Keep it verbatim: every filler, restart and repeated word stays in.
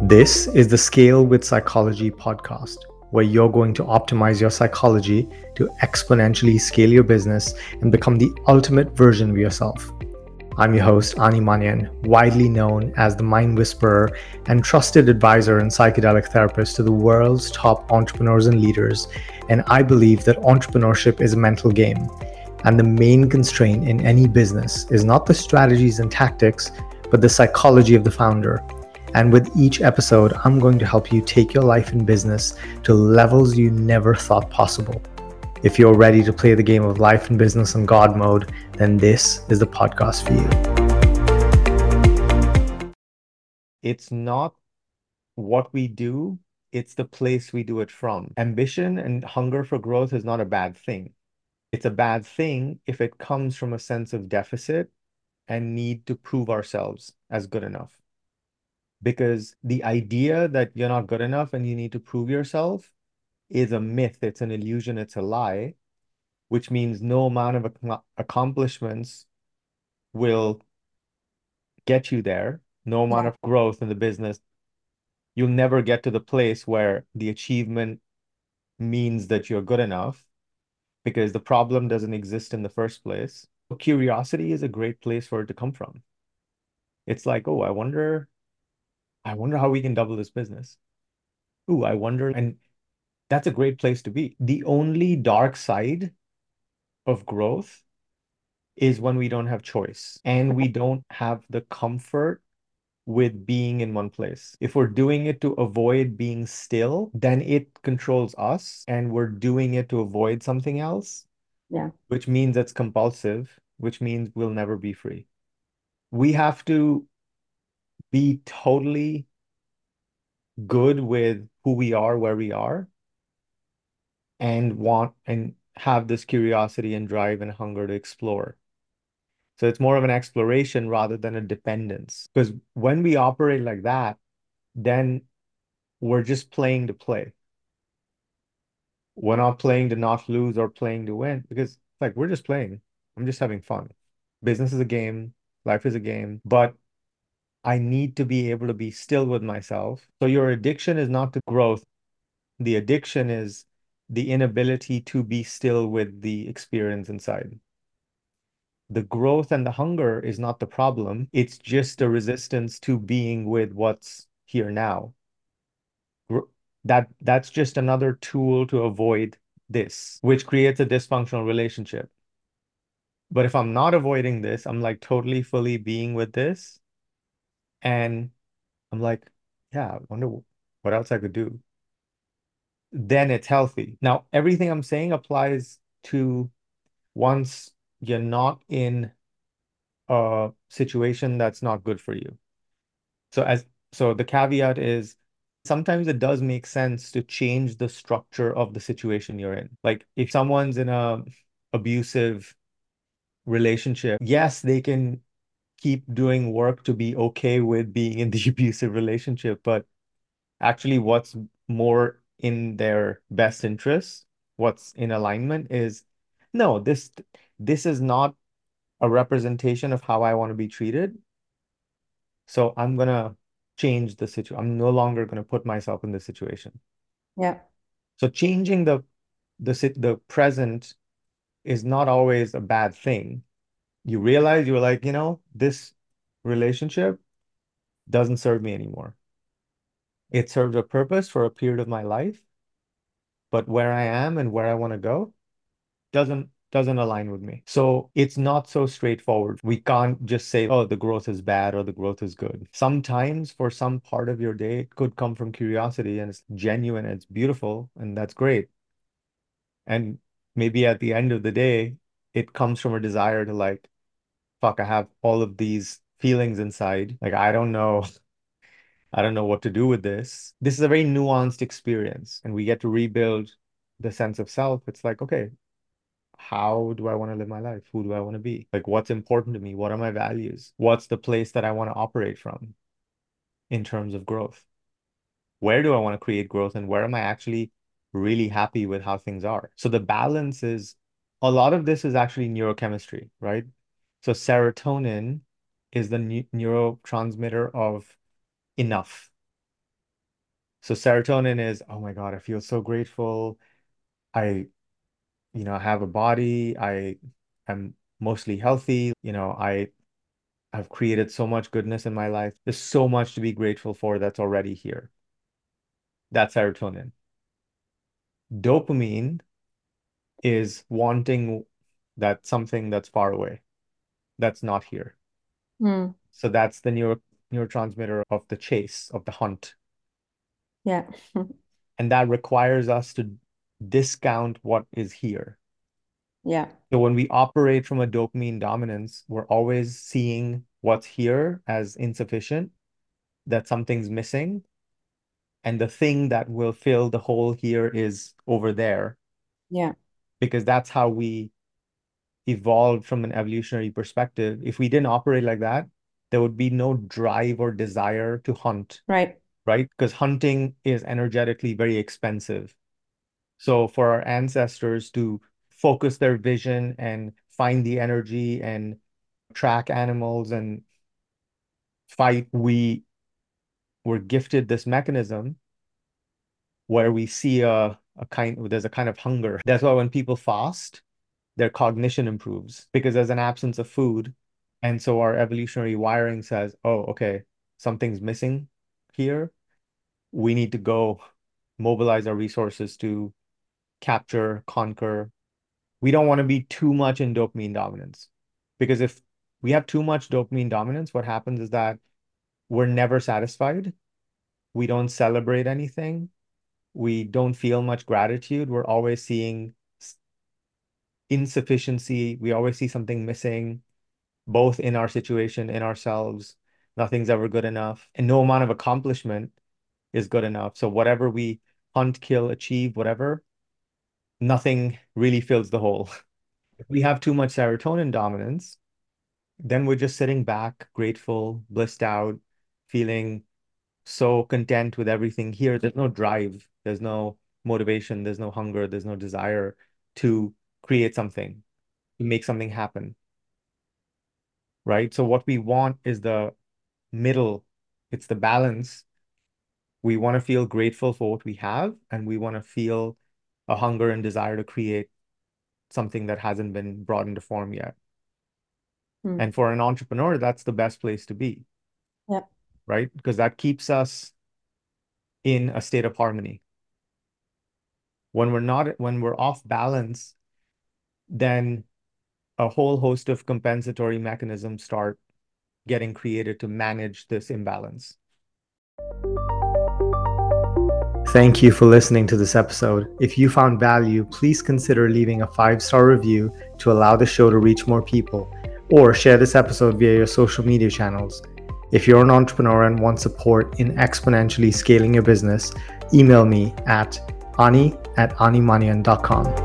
This is the Scale with Psychology podcast, where you're going to optimize your psychology to exponentially scale your business and become the ultimate version of yourself. I'm your host, Ani Manian, widely known as the Mind Whisperer and trusted advisor and psychedelic therapist to the world's top entrepreneurs and leaders. And I believe that entrepreneurship is a mental game. And the main constraint in any business is not the strategies and tactics, but the psychology of the founder. And with each episode, I'm going to help you take your life and business to levels you never thought possible. If you're ready to play the game of life and business in God mode, then this is the podcast for you. It's not what we do, it's the place we do it from. Ambition and hunger for growth is not a bad thing. It's a bad thing if it comes from a sense of deficit and need to prove ourselves as good enough. Because the idea that you're not good enough and you need to prove yourself is a myth, it's an illusion, it's a lie, which means no amount of ac- accomplishments will get you there, no amount Yeah. of growth in the business. You'll never get to the place where the achievement means that you're good enough because the problem doesn't exist in the first place. Curiosity is a great place for it to come from. It's like, oh, I wonder, I wonder how we can double this business. Ooh, I wonder. And that's a great place to be. The only dark side of growth is when we don't have choice and we don't have the comfort with being in one place. If we're doing it to avoid being still, then it controls us and we're doing it to avoid something else, Yeah. which means it's compulsive, which means we'll never be free. We have to be totally good with who we are, where we are, and want and have this curiosity and drive and hunger to explore. So it's more of an exploration rather than a dependence. Because when we operate like that, then we're just playing to play. We're not playing to not lose or playing to win because like we're just playing. I'm just having fun. Business is a game, life is a game, but I need to be able to be still with myself. So your addiction is not to growth. The addiction is the inability to be still with the experience inside. The growth and the hunger is not the problem. It's just a resistance to being with what's here now. That that's just another tool to avoid this, which creates a dysfunctional relationship. But if I'm not avoiding this, I'm like totally fully being with this, and I'm like, yeah, I wonder what else I could do. Then it's healthy. Now, everything I'm saying applies to once you're not in a situation that's not good for you. So as so the caveat is sometimes it does make sense to change the structure of the situation you're in. Like if someone's in a abusive relationship, yes, they can keep doing work to be okay with being in the abusive relationship, but actually what's more in their best interest, what's in alignment is no, this this is not a representation of how I want to be treated. So I'm gonna change the situation. I'm no longer gonna put myself in this situation. Yeah. So changing the the sit the present is not always a bad thing. You realize you're like, you know, this relationship doesn't serve me anymore. It served a purpose for a period of my life, but where I am and where I want to go doesn't doesn't align with me. So it's not so straightforward. We can't just say, oh, the growth is bad or the growth is good. Sometimes for some part of your day, it could come from curiosity and it's genuine, it's beautiful, and that's great. And maybe at the end of the day, it comes from a desire to like, fuck, I have all of these feelings inside. Like, I don't know. I don't know what to do with this. This is a very nuanced experience, and we get to rebuild the sense of self. It's like, okay, how do I want to live my life? Who do I want to be? Like, what's important to me? What are my values? What's the place that I want to operate from in terms of growth? Where do I want to create growth and where am I actually really happy with how things are? So the balance is a lot of this is actually neurochemistry, right? So serotonin is the neurotransmitter of enough. So serotonin is, oh my God, I feel so grateful. I, you know, have a body. I am mostly healthy. You know, I I've created so much goodness in my life. There's so much to be grateful for that's already here. That's serotonin. Dopamine is wanting that something that's far away, that's not here. Mm. So that's the neuro neurotransmitter of the chase, of the hunt. Yeah. And that requires us to discount what is here. Yeah. So when we operate from a dopamine dominance, we're always seeing what's here as insufficient, that something's missing, and the thing that will fill the hole here is over there, Yeah. because that's how we evolved from an evolutionary perspective. If we didn't operate like that, there would be no drive or desire to hunt, Right. right? Because hunting is energetically very expensive. So for our ancestors to focus their vision and find the energy and track animals and fight, we were gifted this mechanism where we see a, a kind, there's a kind of hunger. That's why when people fast, their cognition improves because there's an absence of food. And so our evolutionary wiring says, oh, okay, something's missing here. We need to go mobilize our resources to capture, conquer. We don't want to be too much in dopamine dominance, because if we have too much dopamine dominance, what happens is that we're never satisfied. We don't celebrate anything. We don't feel much gratitude. We're always seeing insufficiency. We always see something missing, both in our situation, in ourselves. Nothing's ever good enough, and no amount of accomplishment is good enough. So whatever we hunt, kill, achieve, whatever, nothing really fills the hole. If we have too much serotonin dominance, then we're just sitting back, grateful, blissed out, feeling so content with everything here. There's no drive, there's no motivation, there's no hunger, there's no desire to create something, to make something happen, right? So what we want is the middle, it's the balance. We want to feel grateful for what we have, and we want to feel a hunger and desire to create something that hasn't been brought into form yet. Mm. And for an entrepreneur, that's the best place to be, Yep. right? Because that keeps us in a state of harmony. When we're not, when we're off balance, then a whole host of compensatory mechanisms start getting created to manage this imbalance. Thank you for listening to this episode. If you found value, please consider leaving a five-star review to allow the show to reach more people, or share this episode via your social media channels. If you're an entrepreneur and want support in exponentially scaling your business, email me at ani at animanian dot com.